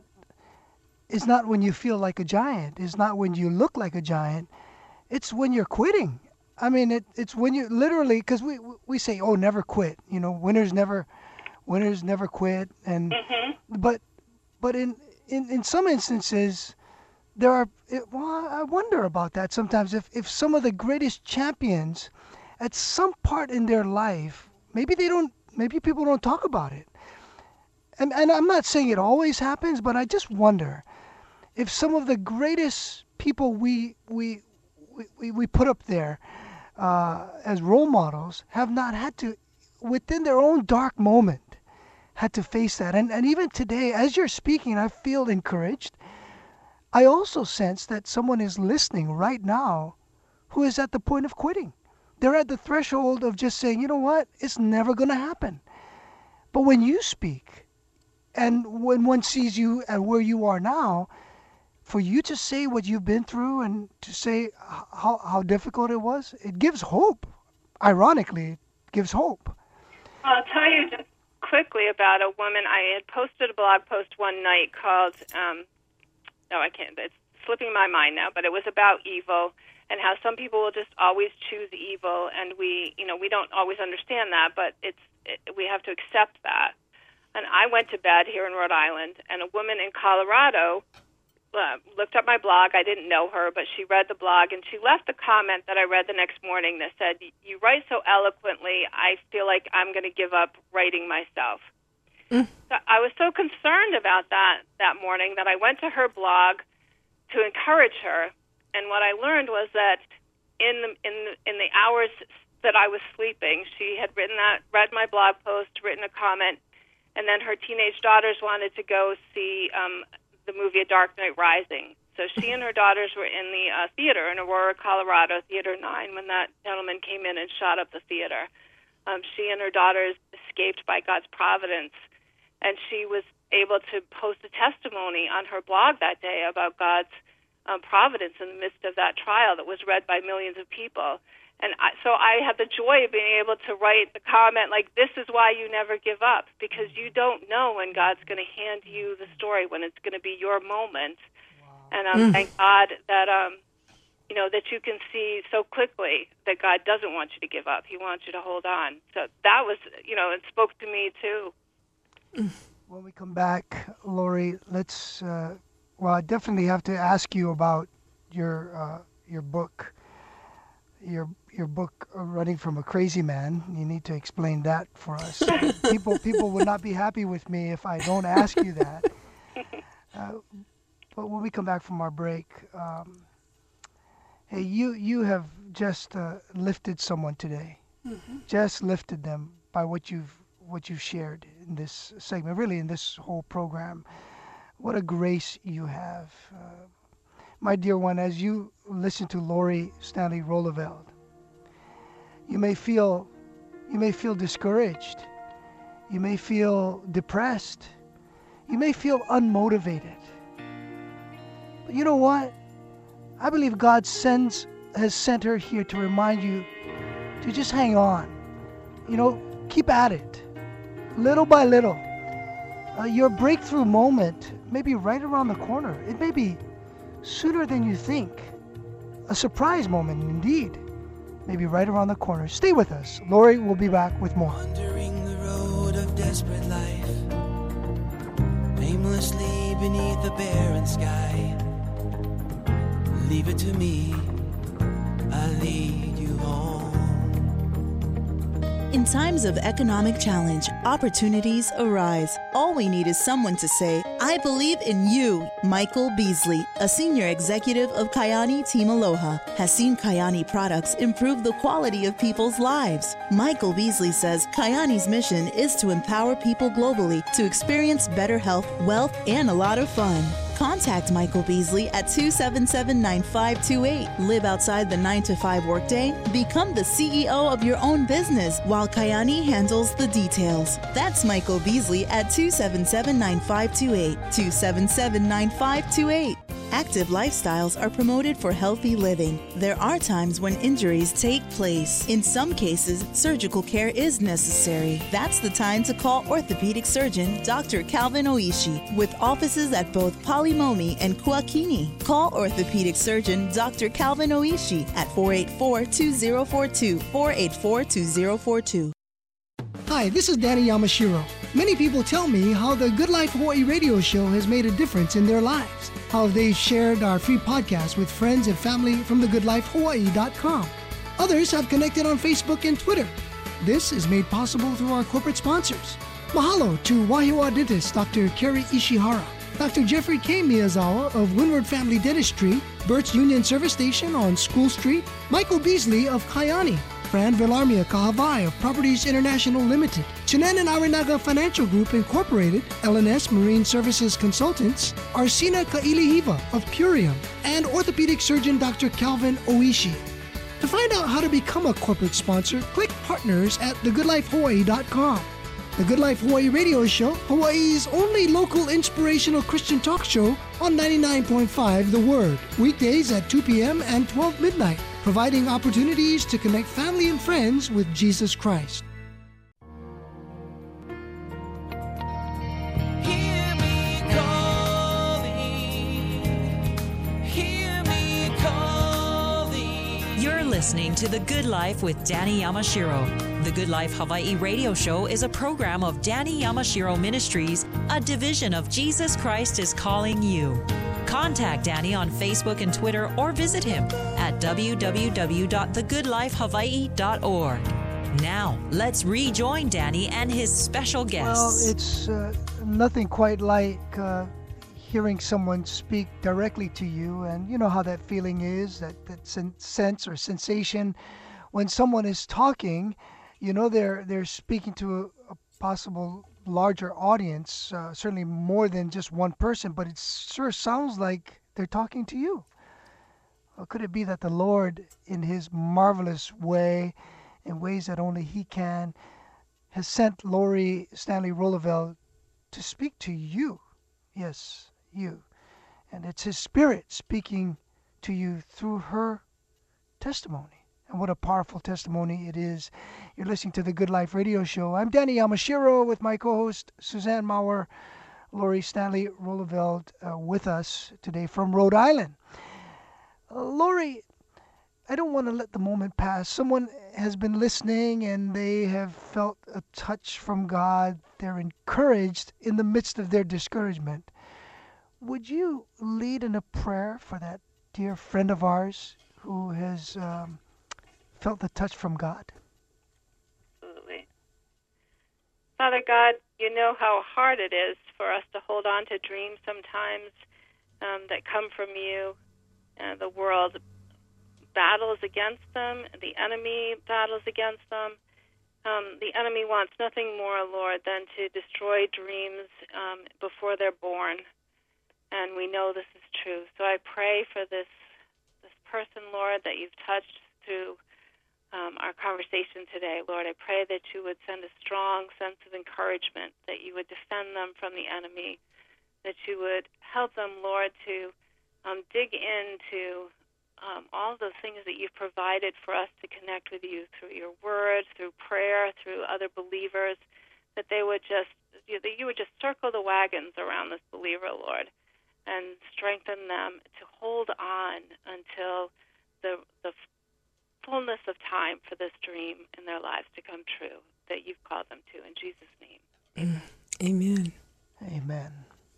is not when you feel like a giant. It's not when you look like a giant. It's when you're quitting. I mean, it, it's when you literally, because we we say, oh, never quit. You know, winners never, winners never quit. And mm-hmm. but but in, in, in some instances, there are. It, well, I wonder about that sometimes. If if some of the greatest champions, at some part in their life, maybe they don't. Maybe people don't talk about it. And and I'm not saying it always happens, but I just wonder if some of the greatest people we we we, we put up there. Uh, as role models, have not had to, within their own dark moment, had to face that. And and even today, as you're speaking, I feel encouraged. I also sense that someone is listening right now who is at the point of quitting. They're at the threshold of just saying, you know what, it's never going to happen. But when you speak, and when one sees you at where you are now, for you to say what you've been through and to say how, how difficult it was, it gives hope. Ironically, it gives hope. I'll tell you just quickly about a woman. I had posted a blog post one night called, um, no, I can't, it's slipping my mind now, but it was about evil and how some people will just always choose evil, and we, you know, we don't always understand that, but it's it, we have to accept that. And I went to bed here in Rhode Island, and a woman in Colorado Uh, looked up my blog. I didn't know her, but she read the blog, and she left a comment that I read the next morning that said, you write so eloquently, I feel like I'm going to give up writing myself. Mm. So I was so concerned about that that morning that I went to her blog to encourage her, and what I learned was that in the, in the, in the hours that I was sleeping, she had written that, read my blog post, written a comment, and then her teenage daughters wanted to go see um, the movie A Dark Knight Rising. So she and her daughters were in the uh, theater in Aurora, Colorado, Theater nine, when that gentleman came in and shot up the theater. Um, she and her daughters escaped by God's providence, and she was able to post a testimony on her blog that day about God's um, providence in the midst of that trial that was read by millions of people. And I, so I had the joy of being able to write the comment like, this is why you never give up, because you don't know when God's going to hand you the story, when it's going to be your moment. Wow. And um, mm. thank God that, um, you know, that you can see so quickly that God doesn't want you to give up. He wants you to hold on. So that was, you know, it spoke to me too. When we come back, Lori, let's, uh, well, I definitely have to ask you about your uh, your book. Your your book, uh, Running from a Crazy Man. You need to explain that for us. people people would not be happy with me if I don't ask you that. Uh, But when we come back from our break, um, hey, you you have just uh, lifted someone today. Mm-hmm. Just lifted them by what you've what you've shared in this segment, really in this whole program. What a grace you have. Uh, my dear one, as you listen to Lori Stanley Roeleveld, you may feel you may feel discouraged. You may feel depressed. You may feel unmotivated. But you know what? I believe God sends has sent her here to remind you to just hang on. You know, keep at it. Little by little. Uh, your breakthrough moment may be right around the corner. It may be sooner than you think. A surprise moment indeed. Maybe right around the corner. Stay with us. Lori will be back with more. Wandering the road of desperate life, aimlessly beneath the barren sky. Leave it to me, I'll lead you home. In times of economic challenge, opportunities arise. All we need is someone to say, I believe in you. Michael Beasley, a senior executive of Kyani Team Aloha, has seen Kyani products improve the quality of people's lives. Michael Beasley says Kyani's mission is to empower people globally to experience better health, wealth, and a lot of fun. Contact Michael Beasley at two seven seven, nine five two eight. Live outside the nine to five workday. Become the C E O of your own business while Kyani handles the details. That's Michael Beasley at two seven seven, nine five two eight. two seven seven, nine five two eight. Active lifestyles are promoted for healthy living. There are times when injuries take place. In some cases, surgical care is necessary. That's the time to call orthopedic surgeon Doctor Calvin Oishi, with offices at both Palimomi and Kuakini. Call orthopedic surgeon Doctor Calvin Oishi at four eight four, two zero four two, four eight four, two zero four two. Hi, this is Danny Yamashiro. Many people tell me how the Good Life Hawaii radio show has made a difference in their lives, how they've shared our free podcast with friends and family from the good life hawaii dot com. Others have connected on Facebook and Twitter. This is made possible through our corporate sponsors. Mahalo to Wahiawa dentist Doctor Kerry Ishihara, Doctor Jeffrey K. Miyazawa of Windward Family Dentistry, Burt's Union Service Station on School Street, Michael Beasley of Kyani, Fran Villarmia Kahavai of Properties International Limited, Chinan and Arinaga Financial Group Incorporated, L N S Marine Services Consultants, Arsina Kailihiva of Purium, and orthopedic surgeon Doctor Calvin Oishi. To find out how to become a corporate sponsor, click Partners at the good life hawaii dot com. The Good Life Hawaii radio show, Hawaii's only local inspirational Christian talk show on ninety-nine point five The Word, weekdays at two p.m. and twelve midnight, providing opportunities to connect family and friends with Jesus Christ. Hear me calling, hear me calling. You're listening to The Good Life with Danny Yamashiro. The Good Life Hawaii radio show is a program of Danny Yamashiro Ministries, a division of Jesus Christ is Calling You. Contact Danny on Facebook and Twitter or visit him at w w w dot the good life hawaii dot org. Now, let's rejoin Danny and his special guests. Well, it's uh, nothing quite like uh, hearing someone speak directly to you, and you know how that feeling is, that, that sen- sense or sensation when someone is talking. You know, they're they're speaking to a, a possible larger audience, uh, certainly more than just one person, but it sure sounds like they're talking to you. Or could it be that the Lord, in his marvelous way, in ways that only he can, has sent Lori Stanley Roeleveld to speak to you? Yes, you. And it's his Spirit speaking to you through her testimony. And what a powerful testimony it is. You're listening to the Good Life radio show. I'm Danny Yamashiro with my co-host Suzanne Maurer, Lori Stanley Roeleveld uh, with us today from Rhode Island. Uh, Lori, I don't want to let the moment pass. Someone has been listening and they have felt a touch from God. They're encouraged in the midst of their discouragement. Would you lead in a prayer for that dear friend of ours who has um, felt the touch from God? Absolutely. Father God, you know how hard it is for us to hold on to dreams sometimes. um, that come from you. Uh, the world battles against them. The enemy battles against them. Um, the enemy wants nothing more, Lord, than to destroy dreams um, before they're born. And we know this is true. So I pray for this this person, Lord, that you've touched through um, our conversation today. Lord, I pray that you would send a strong sense of encouragement, that you would defend them from the enemy, that you would help them, Lord, to um, dig into um, all those things that you've provided for us to connect with you through your word, through prayer, through other believers, that they would just, that you would just circle the wagons around this believer, Lord, and strengthen them to hold on until the the fullness of time for this dream in their lives to come true that you've called them to. In Jesus' name. Amen. Amen.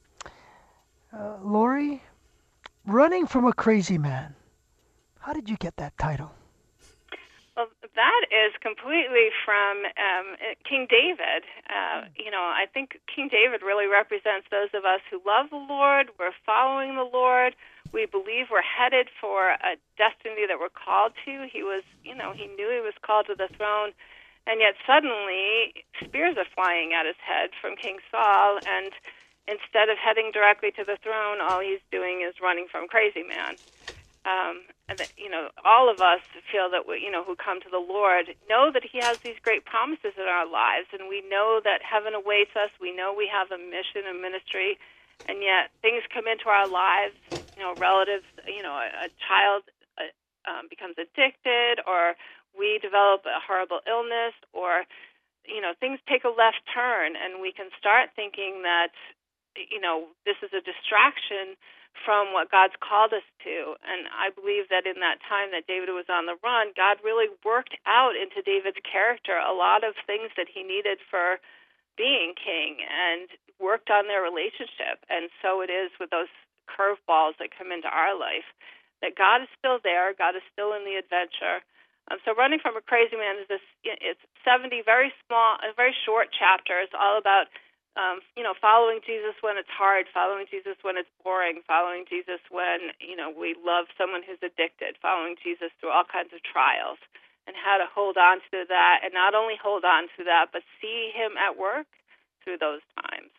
Uh, Lori, Running from a Crazy Man. How did you get that title? Well, that is completely from um, King David. Uh, you know, I think King David really represents those of us who love the Lord, we're following the Lord, we believe we're headed for a destiny that we're called to. He was, you know, he knew he was called to the throne, and yet suddenly spears are flying at his head from King Saul, and instead of heading directly to the throne, all he's doing is running from crazy man. Um, and that, you know, all of us feel that we, you know, who come to the Lord know that He has these great promises in our lives, and we know that heaven awaits us. We know we have a mission and ministry, and yet things come into our lives. You know, relatives, you know, a, a child uh, um, becomes addicted, or we develop a horrible illness, or you know, things take a left turn, and we can start thinking that, you know, this is a distraction from what God's called us to. And I believe that in that time that David was on the run, God really worked out into David's character a lot of things that he needed for being king, and worked on their relationship. And so it is with those curveballs that come into our life, that God is still there, God is still in the adventure. Um, so Running from a Crazy Man is this, it's seventy very small, very short chapters, all about Um, you know, following Jesus when it's hard, following Jesus when it's boring, following Jesus when, you know, we love someone who's addicted, following Jesus through all kinds of trials, and how to hold on to that, and not only hold on to that, but see Him at work through those times.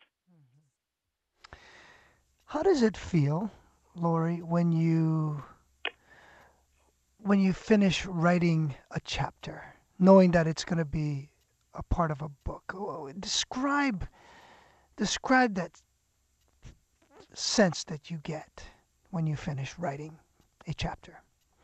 How does it feel, Lori, when you when you finish writing a chapter, knowing that it's going to be a part of a book? Describe Describe that sense that you get when you finish writing a chapter.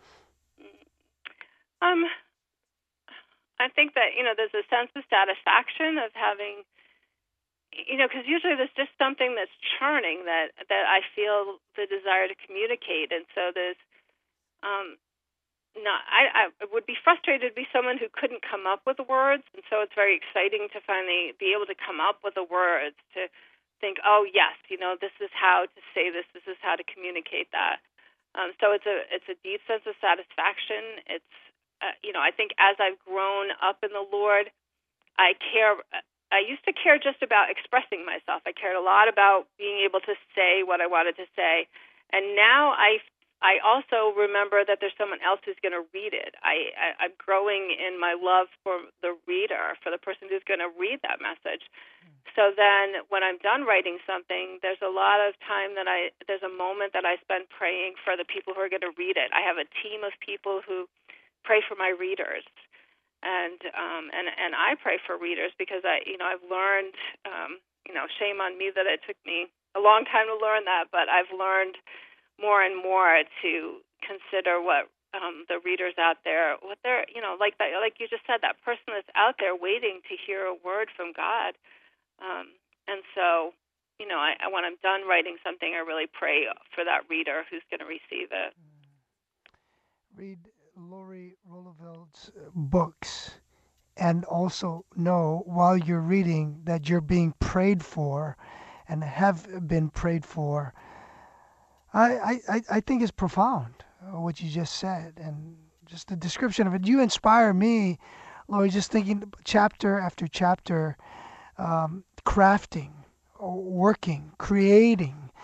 Um, I think that, you know, there's a sense of satisfaction of having, you know, because usually there's just something that's churning that, that I feel the desire to communicate. And so there's, um, not, I, I would be frustrated to be someone who couldn't come up with the words, and so it's very exciting to finally be able to come up with the words, to think, oh yes, you know, this is how to say this, this is how to communicate that. Um, so it's a it's a deep sense of satisfaction. It's uh, you know, I think as I've grown up in the Lord, I care. I used to care just about expressing myself. I cared a lot about being able to say what I wanted to say, and now I. I also remember that there's someone else who's going to read it. I, I, I'm growing in my love for the reader, for the person who's going to read that message. So then when I'm done writing something, there's a lot of time that I, there's a moment that I spend praying for the people who are going to read it. I have a team of people who pray for my readers. And um, and and I pray for readers because I, you know, I've learned, um, you know, shame on me that it took me a long time to learn that, but I've learned more and more to consider what um, the readers out there, what they're, you know, like that, like you just said, that person that's out there waiting to hear a word from God. Um, and so, you know, I, I, when I'm done writing something, I really pray for that reader who's going to receive it. Read Lori Roloveld's books, and also know while you're reading that you're being prayed for and have been prayed for. I, I, I think it's profound, uh, what you just said, and just the description of it. You inspire me, Lori, just thinking chapter after chapter, um, crafting, working, creating,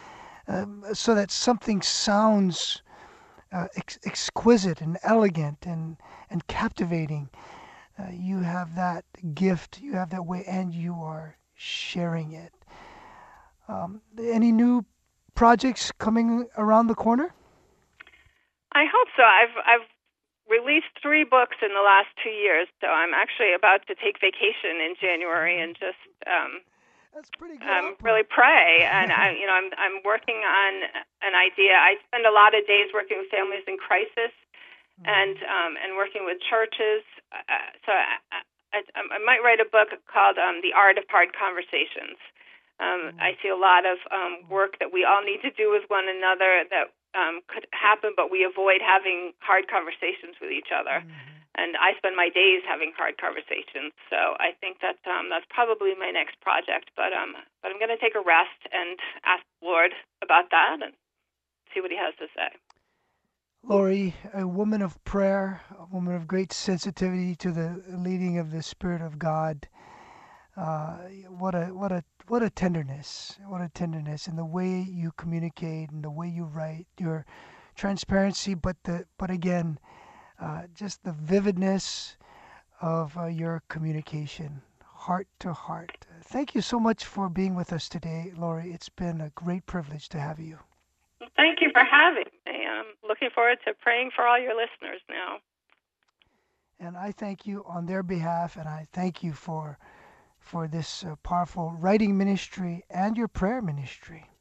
um, so that something sounds uh, ex- exquisite and elegant and, and captivating. Uh, you have that gift, you have that way, and you are sharing it. Um, any new projects coming around the corner? I hope so. I've I've released three books in the last two years, so I'm actually about to take vacation in January and just um, That's pretty good. Um, really pray. And I, you know, I'm I'm working on an idea. I spend a lot of days working with families in crisis, mm-hmm. and um, and working with churches. Uh, so I, I, I might write a book called um, "The Art of Hard Conversations." Um, mm-hmm. I see a lot of um, work that we all need to do with one another that um, could happen, but we avoid having hard conversations with each other. Mm-hmm. And I spend my days having hard conversations, so I think that um, that's probably my next project. But um, but I'm going to take a rest and ask the Lord about that and see what He has to say. Lori, a woman of prayer, a woman of great sensitivity to the leading of the Spirit of God. Uh, what a what a what a tenderness, what a tenderness in the way you communicate and the way you write, your transparency, but the but again. Uh, just the vividness of uh, your communication, heart to heart. Thank you so much for being with us today, Lori. It's been a great privilege to have you. Thank you for having me. I'm looking forward to praying for all your listeners now. And I thank you on their behalf, and I thank you for for this uh, powerful writing ministry and your prayer ministry.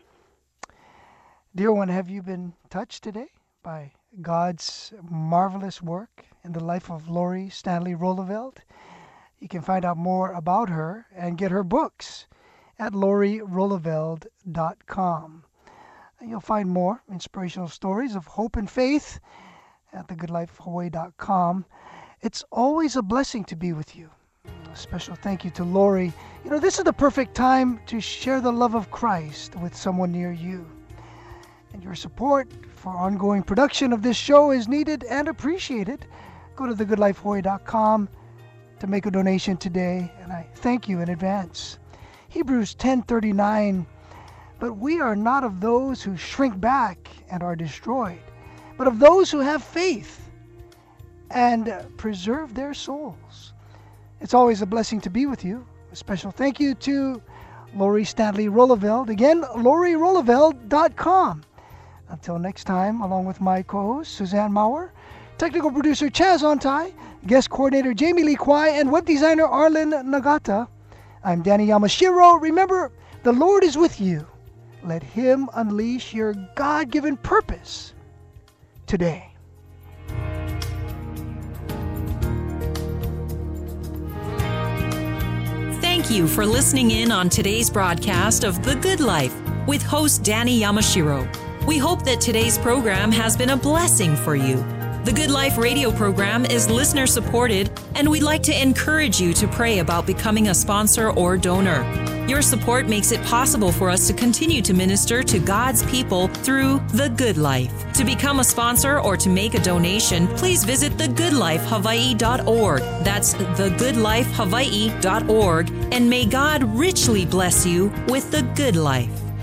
Dear one, have you been touched today by God's marvelous work in the life of Lori Stanley Roeleveld? You can find out more about her and get her books at lori roeleveld dot com. And you'll find more inspirational stories of hope and faith at the good life hawaii dot com. It's always a blessing to be with you. A special thank you to Lori. You know, this is the perfect time to share the love of Christ with someone near you. And your support for ongoing production of this show is needed and appreciated. Go to the good life hawaii dot com to make a donation today, and I thank you in advance. Hebrews ten thirty-nine, but we are not of those who shrink back and are destroyed, but of those who have faith and preserve their souls. It's always a blessing to be with you. A special thank you to Lori Stanley Roeleveld. Again, lori roeleveld dot com. Until next time, along with my co-host, Suzanne Maurer, technical producer Chaz Ontai, guest coordinator Jamie Lee Kwai, and web designer Arlen Nagata, I'm Danny Yamashiro. Remember, the Lord is with you. Let Him unleash your God-given purpose today. Thank you for listening in on today's broadcast of The Good Life with host Danny Yamashiro. We hope that today's program has been a blessing for you. The Good Life radio program is listener supported, and we'd like to encourage you to pray about becoming a sponsor or donor. Your support makes it possible for us to continue to minister to God's people through The Good Life. To become a sponsor or to make a donation, please visit the good life hawaii dot org. That's the good life hawaii dot org, and may God richly bless you with the good life.